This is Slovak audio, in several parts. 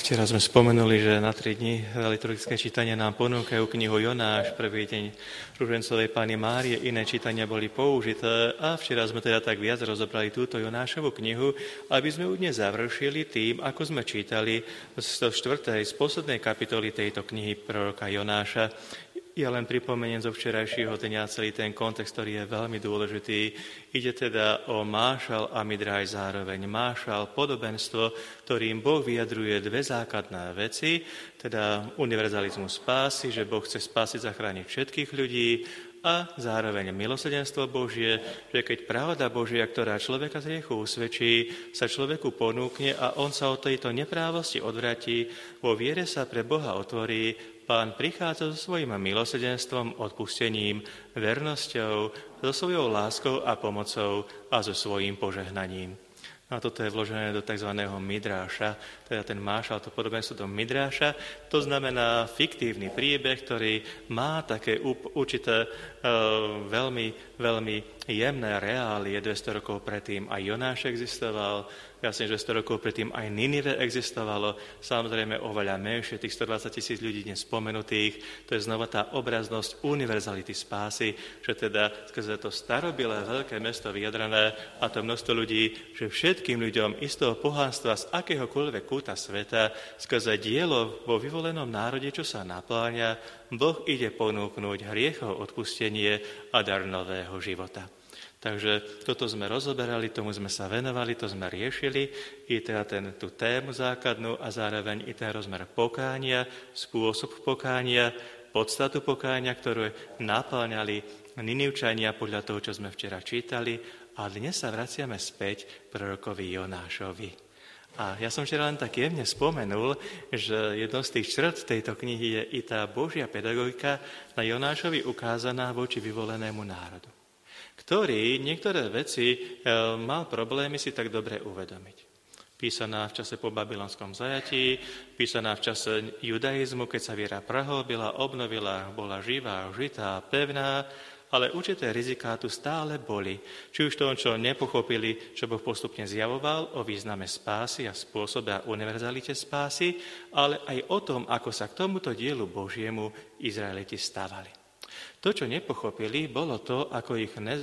Včera sme spomenuli, že na 3 dni liturgické čítania nám ponúkajú knihu Jonáš, prvý deň Ružencovej Panny Márie, iné čítania boli použité a včera sme teda tak viac rozobrali túto Jonášovu knihu, aby sme ju dnes završili tým, ako sme čítali z poslednej kapitoly tejto knihy proroka Jonáša. Ja len pripomeniem zo včerajšieho dňa celý ten kontext, ktorý je veľmi dôležitý. Ide teda o mášal a midraj zároveň. Mášal, podobenstvo, ktorým Boh vyjadruje dve základné veci, teda univerzalizmus spásy, že Boh chce spásiť, zachrániť všetkých ľudí, a zároveň milosrdenstvo Božie, že keď pravda Božia, ktorá človeka z hriechu usvedčí, sa človeku ponúkne a on sa od tejto neprávosti odvratí, vo viere sa pre Boha otvorí, Pán prichádza so svojím milosrdenstvom, odpustením, vernosťou, so svojou láskou a pomocou a so svojím požehnaním. A toto je vložené do tzv. Midráša, teda ten mášal, to podobenstvo do Midráša. To znamená fiktívny príbeh, ktorý má také určité veľmi jemné reálie. 200 rokov predtým aj Jonáš existoval, jasne, že 100 rokov predtým aj Ninive existovalo, samozrejme oveľa menšie, tých 120 000 ľudí dnes spomenutých. To je znova tá obraznosť univerzality spásy, že teda skrze to starobilé veľké mesto vyjadrané a to množstvo ľudí, že všetkým ľuďom istého pohanstva z akéhokoľvek kúta sveta, skrze dielo vo vyvolenom národe, čo sa napláňa, Boh ide ponúknuť hriechov odpustenie a dar nového života. Takže toto sme rozoberali, tomu sme sa venovali, to sme riešili, i teda tú tému základnú a zároveň i ten rozmer pokánia, spôsob pokánia, podstatu pokánia, ktorú napĺňali Ninivčania podľa toho, čo sme včera čítali, a dnes sa vraciame späť prorokovi Jonášovi. A ja som včera len tak jemne spomenul, že jednou z tých črt tejto knihy je i tá Božia pedagogika na Jonášovi ukázaná voči vyvolenému národu, ktorý niektoré veci mal problémy si tak dobre uvedomiť. Písaná v čase po babylonskom zajatí, písaná v čase judaizmu, keď sa viera prehlbila, obnovila, bola živá, žitá, pevná, ale určité riziká tu stále boli. Či už to, čo nepochopili, čo Boh postupne zjavoval o význame spásy a spôsobe a univerzalite spásy, ale aj o tom, ako sa k tomuto dielu Božiemu Izraeliti stavali. To, čo nepochopili, bolo to, ako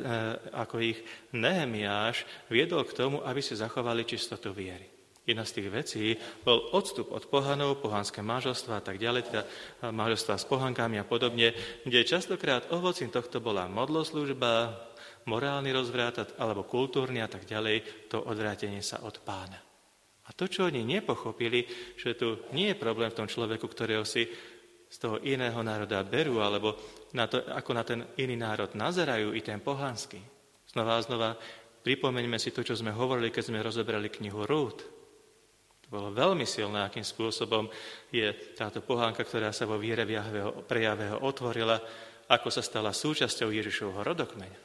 ich Nehemiáš viedol k tomu, aby si zachovali čistotu viery. Jedna z tých vecí bol odstup od pohanov, pohanské manželstva a tak ďalej, teda manželstva s pohankami a podobne, kde častokrát ovocím tohto bola modloslužba, morálny rozvrat alebo kultúrny a tak ďalej, to odvrátenie sa od Pána. A to, čo oni nepochopili, že tu nie je problém v tom človeku, ktorého si z toho iného národa berú, alebo na to, ako na ten iný národ nazerajú, i ten pohanský. Znova a znova pripomeňme si to, čo sme hovorili, keď sme rozoberali knihu Rút. To bolo veľmi silné, akým spôsobom je táto pohánka, ktorá sa vo viere prejave otvorila, ako sa stala súčasťou Ježišovho rodokmeňa.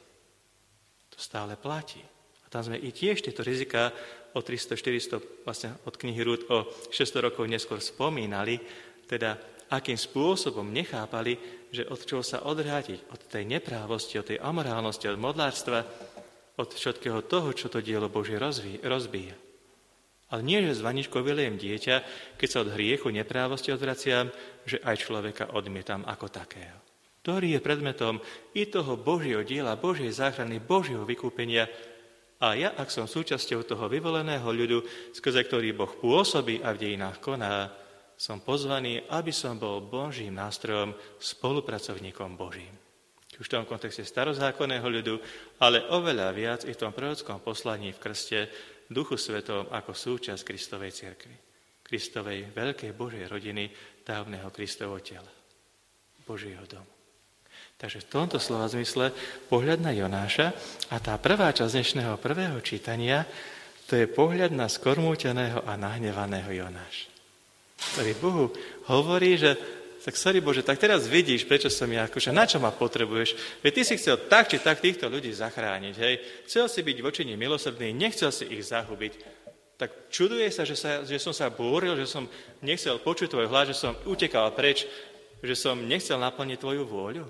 To stále platí. A tam sme i tiež tieto riziká o 300-400, vlastne od knihy Rút o 600 rokov neskôr spomínali, teda akým spôsobom nechápali, že od čoho sa odvrátiť, od tej neprávosti, od tej amorálnosti, od modlárstva, od všetkého toho, čo to dielo Božie rozbíja. Ale nie, že z vaničkou vyliem dieťa, keď sa od hriechu neprávosti odvraciam, že aj človeka odmietam ako takého. Ktorý je predmetom i toho Božieho diela, Božej záchrany, Božieho vykúpenia. A ja, ak som súčasťou toho vyvoleného ľudu, skrze ktorý Boh pôsobí a v dejinách koná, som pozvaný, aby som bol Božím nástrojom, spolupracovníkom Božím. Už v tom kontexte starozákonného ľudu, ale oveľa viac i v tom prorockom poslaní v krste Duchu Svetom ako súčasť Kristovej cirkvi. Kristovej veľkej Božej rodiny, dávneho Kristovo tela. Božieho domu. Takže v tomto slova zmysle pohľad na Jonáša a tá prvá časť dnešného prvého čítania, to je pohľad na skormúteného a nahnevaného Jonáša. Ktorý Bohu hovorí, že tak sorry Bože, tak teraz vidíš, prečo som ja, akože na čo ma potrebuješ? Veď ty si chcel tak či tak týchto ľudí zachrániť, hej? Chcel si byť voči nim milosrdný, nechcel si ich zahubiť. Tak čuduje sa, že som sa búril, že som nechcel počuť tvoj hlas, že som utekal preč, že som nechcel naplniť tvoju vôľu.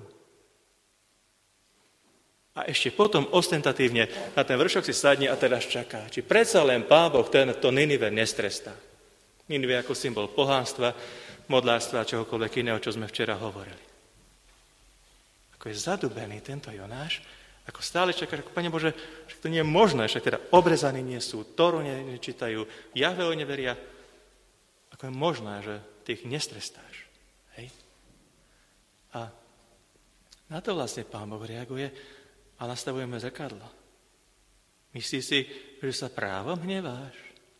A ešte potom ostentatívne na ten vršok si sadne a teraz čaká, či predsa len Pán Boh to Ninive nestrestá. Ninive ako symbol pohánstva, modlárstva a čohokoľvek iného, čo sme včera hovorili. Ako je zadubený tento Jonáš, ako stále čaká, ako Pane Bože, že to nie je možné, však teda obrezaní nie sú, Tóru nečítajú, Jahveho neveria. Ako je možné, že ty ich nestrestáš. Hej? A na to vlastne Pán Boh reaguje a nastavujeme zrkadlo. Myslíš si, že sa právom hneváš?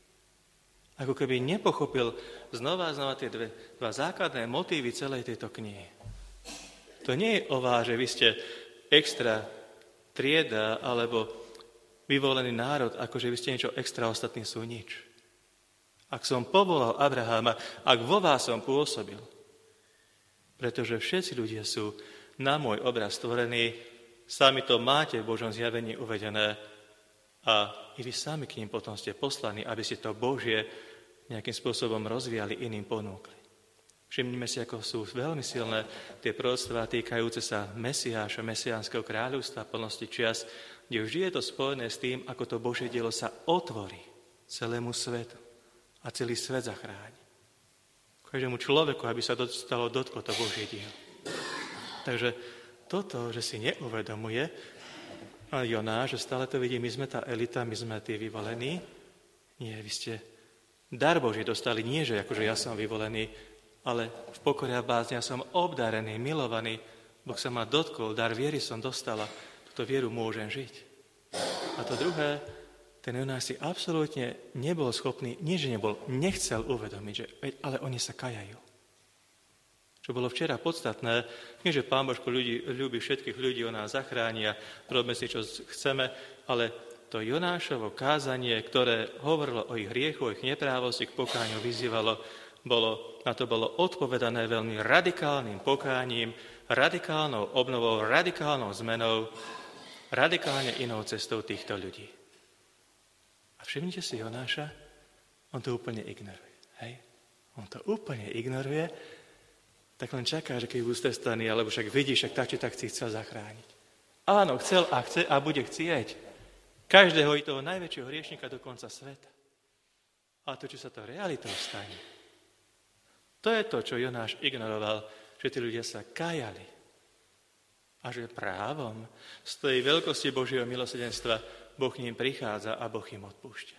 Ako keby nepochopil znova tie dva základné motívy celej tejto knihy. To nie je o vás, že vy ste extra trieda alebo vyvolený národ, ako že vy ste niečo extra, ostatní sú nič. Ak som povolal Abraháma, ak vo vás som pôsobil, pretože všetci ľudia sú na môj obraz stvorení, sami to máte v Božom zjavení uvedené a i vy sami k ním potom ste poslaní, aby ste to Božie nejakým spôsobom rozvíjali, iným ponúkli. Všimnime si, ako sú veľmi silné tie proroctvá týkajúce sa Mesiáša, mesiánskeho kráľovstva, plnosti čias, kde vždy je to spojené s tým, ako to Božie dielo sa otvorí celému svetu a celý svet zachráni. Každému človeku, aby sa dostalo dotklo to Božie dielo. Takže toto, že si neuvedomuje Jonáš, že stále to vidí, my sme tá elita, my sme tí vyvolení. Nie, vy ste dar Boží dostali, nie že akože ja som vyvolený, ale v pokore a bázni ja som obdarený, milovaný. Boh sa ma dotkol, dar viery som dostala. Túto vieru môžem žiť. A to druhé, ten Jonáš si absolútne nebol schopný, nie že nebol, nechcel uvedomiť, že, ale oni sa kajajú. Čo bolo včera podstatné, nie že Pán Božko ľúbi všetkých ľudí, on nás zachráni a robíme si, čo chceme, ale to Jonášovo kázanie, ktoré hovorilo o ich hriechu, o ich neprávosti, k pokániu vyzývalo, na to bolo odpovedané veľmi radikálnym pokáním, radikálnou obnovou, radikálnou zmenou, radikálne inou cestou týchto ľudí. A všimnite si Jonáša, on to úplne ignoruje. Hej? On to úplne ignoruje, tak len čaká, že keď budú strestaní, alebo však vidí, však tak či tak si chcel zachrániť. Áno, chcel a chce a bude chcieť. Každého i toho najväčšieho hriešnika do konca sveta. A to, či sa to realitou stane, to je to, čo Jonáš ignoroval, že tí ľudia sa kajali. A že právom z tej veľkosti Božieho milosrdenstva Boh k ním prichádza a Boh im odpúšťa.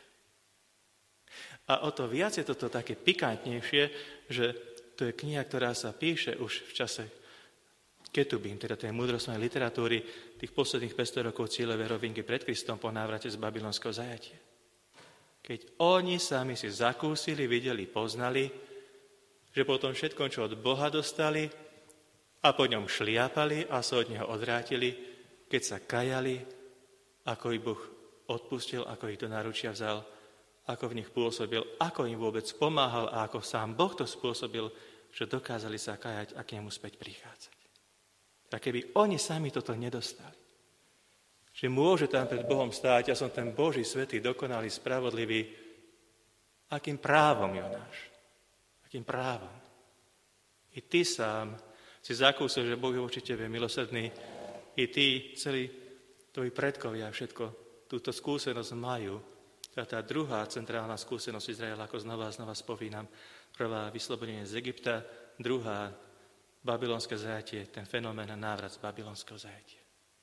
A o to viac je toto také pikantnejšie, že to je kniha, ktorá sa píše už v čase Ketubím, teda tej múdrostnej literatúry tých posledných 500 rokov cieľovej rovinky pred Kristom po návrate z babylonského zajatia. Keď oni sami si zakúsili, videli, poznali, že po tom všetkom, čo od Boha dostali a po ňom šliapali a sa od neho odvrátili, keď sa kajali, ako ich Boh odpustil, ako ich do náručia vzal, ako v nich pôsobil, ako im vôbec pomáhal a ako sám Boh to spôsobil, že dokázali sa kajať a k nemu späť prichádzať. A keby oni sami toto nedostali, že môže tam pred Bohom stáť, ja som ten Boží, svätý, dokonalý, spravodlivý, akým právom, Jonáš? Akým právom? I ty sám si zakúsil, že Boh je voči tebe milosrdný. I ty, celí tvoji predkovia, všetko túto skúsenosť majú. Tá druhá centrálna skúsenosť Izraela, ako znova spomínam. Prvá, vyslobodenie z Egypta, druhá, babylonské zajatie, ten fenomén a návrat z babylonského zajatia.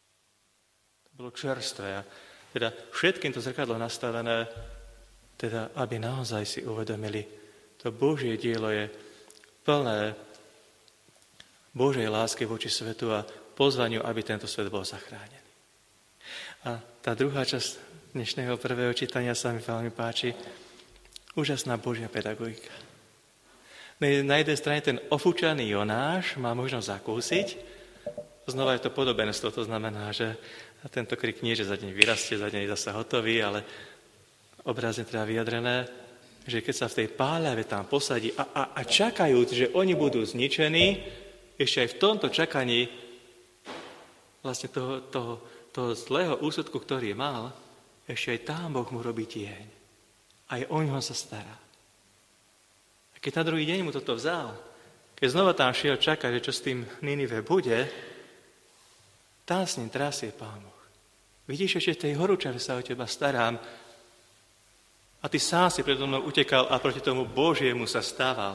To bolo čerstvé. Teda všetkým to zrkadlo nastavené, teda aby naozaj si uvedomili, to Božie dielo je plné Božej lásky voči svetu a pozvaniu, aby tento svet bol zachránený. A tá druhá časť dnešného prvého čítania sa mi veľmi páči. Úžasná Božia pedagogika. Na jednej strane ten ofúčaný Jonáš má možnosť zakúsiť. Znova je to podobenstvo, to znamená, že tento krik nie, že za deň vyrastie, za deň je zasa hotový, ale obrazne teda vyjadrené, že keď sa v tej páľave tam posadí a čakajúc, že oni budú zničení, ešte aj v tomto čakaní vlastne toho zlého úsudku, ktorý mal, ešte aj tam Boh mu robí tieň. Aj o ňoho sa stará. A keď na druhý deň mu toto vzal, keď znova tam šiel čakať, že čo s tým Ninive bude, tam s ním trasie Pán Boh. Vidíš, ešte v tej horúčave sa o teba starám. A ty sám si predo mnou utekal a proti tomu Božiemu sa stával.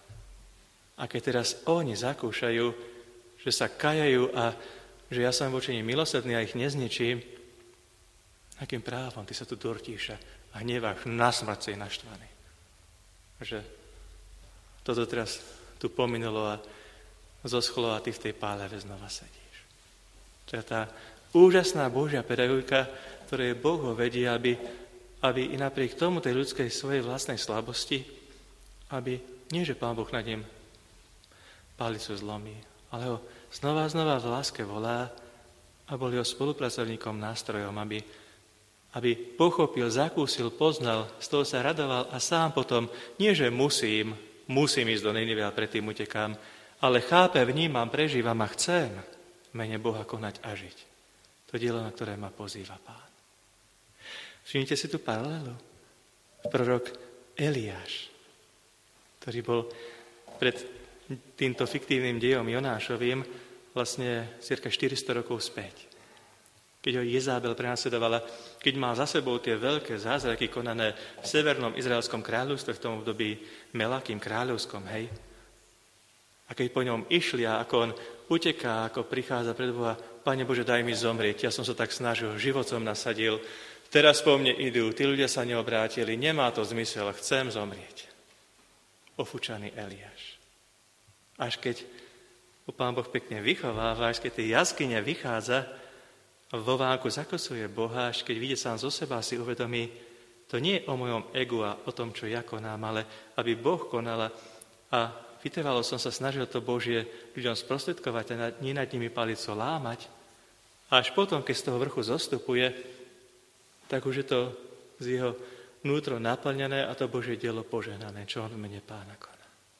A keď teraz oni zakúšajú, že sa kajajú a že ja som voči nim milosrdný a ich nezničím, akým právom ty sa tu dortíš a hneváš na smrť si naštvaný. Že toto teraz tu pominulo a zoschlo a ty v tej páleve znova sedíš. To je tá úžasná Božia pedagogika, ktoré Boh ho vedie, aby i napriek tomu tej ľudskej svojej vlastnej slabosti, aby nie, že Pán Boh nad ním palicu zlomí, ale ho znova v láske volá a bol jeho spolupracovníkom, nástrojom, aby pochopil, zakúsil, poznal, z toho sa radoval a sám potom, nie že musím ísť do Ninive a predtým utekám, ale chápe, vnímam, prežívam a chcem v mene Boha konať a žiť. To dielo, na ktoré ma pozýva Pán. Všimnite si tú paralelu. Prorok Eliáš, ktorý bol pred týmto fiktívnym dejom Jonášovým vlastne cirka 400 rokov späť. Keď ho Jezabel prenasledovala, keď mal za sebou tie veľké zázraky konané v severnom izraelskom kráľovstve, v tom období Melakým kráľovskom, hej. A keď po ňom išli a ako on uteká, ako prichádza pred Boha, Pane Bože, daj mi zomrieť, ja som sa tak snažil, život som nasadil, teraz po mne idú, tí ľudia sa neobrátili, nemá to zmysel, chcem zomrieť. Ofúčaný Eliáš. Až keď ho Pán Boh pekne vychováva, až keď tej jaskyne vychádza, vo vánku zakosuje Boha, až keď vidie sám zo seba, si uvedomí, to nie je o mojom egu a o tom, čo ja konám, ale aby Boh konala a vytrvalo som sa snažil to Božie ľuďom sprostredkovať a nie nad nimi palico lámať. A až potom, keď z toho vrchu zostupuje, tak už je to z jeho vnútro naplnené a to Božie dielo požehnané, čo on v mene Pána koná.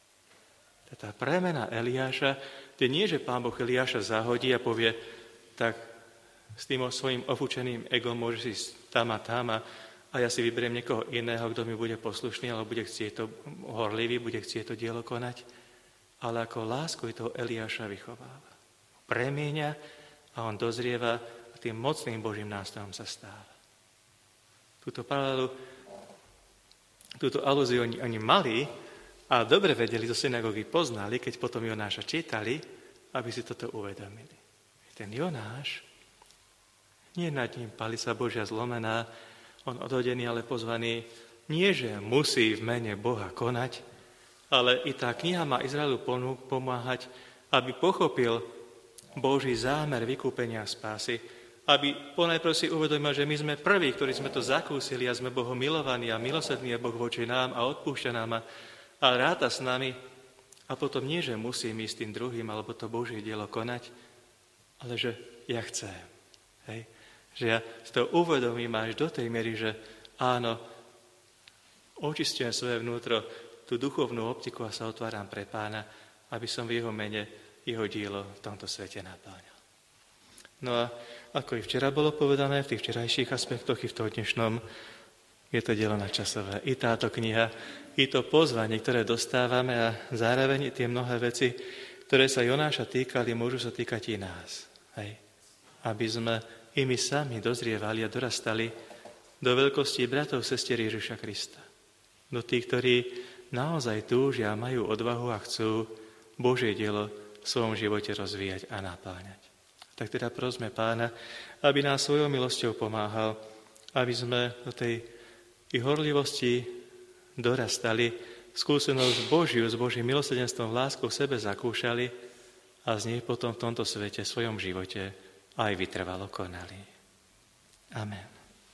Tá premena Eliáša, to nie, že Pán Boh Eliáša zahodí a povie, tak s tým svojím ofúčeným egom môžeš ísť tam a ja si vyberiem niekoho iného, kto mi bude poslušný, alebo bude chcieť to horlivý, bude chcieť to dielo konať. Ale ako lásku toho Eliáša vychováva. Premieňa a on dozrieva a tým mocným Božím nástrojom sa stáva. Túto paralelu, túto alúziu oni mali a dobre vedeli, zo synagógy poznali, keď potom Jonáša čítali, aby si toto uvedomili. Ten Jonáš, nie nad ním palica Božia zlomená, on odhodený, ale pozvaný, nie že musí v mene Boha konať, ale i tá kniha má Izraelu pomáhať, aby pochopil Boží zámer vykúpenia a spásy, aby ponajprv si uvedomil, že my sme prví, ktorí sme to zakúsili a sme Bohom milovaní a milosrdný je Boh voči nám a odpúšťa nám a ráta s nami. A potom nie, že musím ísť tým druhým alebo to Božie dielo konať, ale že ja chcem. Hej? Že ja si to uvedomím až do tej miery, že áno, očistujem svoje vnútro, tú duchovnú optiku a sa otváram pre Pána, aby som v jeho mene jeho dielo v tomto svete naplňal. No a ako i včera bolo povedané v tých včerajších aspektoch i v tom dnešnom, je to dielo nadčasové. I táto kniha, i to pozvanie, ktoré dostávame a zároveň i tie mnohé veci, ktoré sa Jonáša týkali, môžu sa týkať i nás. Hej. Aby sme i my sami dozrievali a dorastali do veľkosti bratov sestier Ježiša Krista. Do tých, ktorí naozaj túžia, majú odvahu a chcú Božie dielo v svojom živote rozvíjať a napáňať. Tak teda prosme Pána, aby nás svojou milosťou pomáhal, aby sme do tej i horlivosti dorastali, skúsenosť Božiu s Božím milosrdenstvom v lásku v sebe zakúšali a z nej potom v tomto svete, v svojom živote aj vytrvalo konali. Amen.